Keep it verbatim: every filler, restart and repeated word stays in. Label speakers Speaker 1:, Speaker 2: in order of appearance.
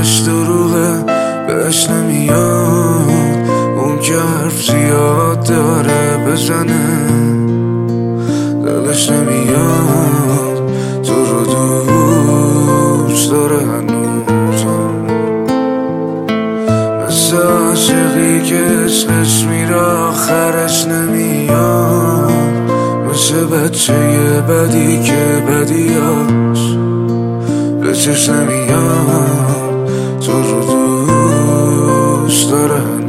Speaker 1: عشقش دروغه بهش نمیاد، اون که حرف زیاد داره بزنه دلش نمیاد، تو رو دوست داره هنوزم، مثل عاشقی که اسمش میره آخرش نمیاد، مثل بچه بدی که بدیاش به چشم نمیاد، تو رو دوست داره